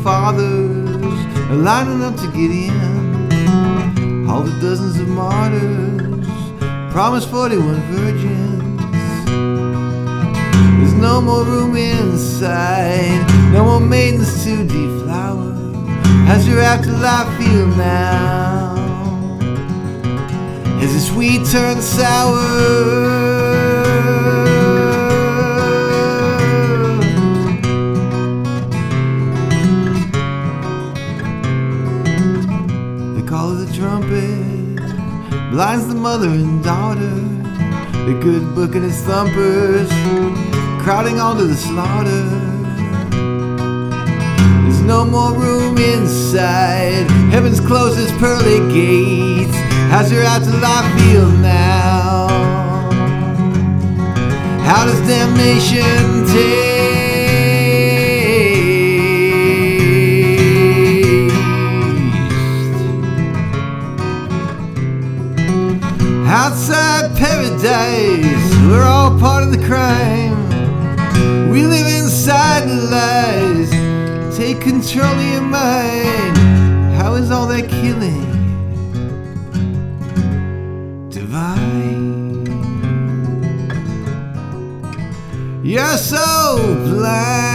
fathers are lining up to get in. All the dozens of martyrs promised 41 virgins. There's no more room inside, no more maidens to deflower. How's your afterlife feel now? Has the sweet turned sour? Call of the trumpet blinds the mother and daughter. The good book and its thumpers crowding onto the slaughter. There's no more room inside, heaven's closed its pearly gates. How's your afterlife feel now? How does damnation taste? Outside paradise, we're all part of the crime. We live inside the lies. Take control of your mind. How is all that killing divine? You're so blind.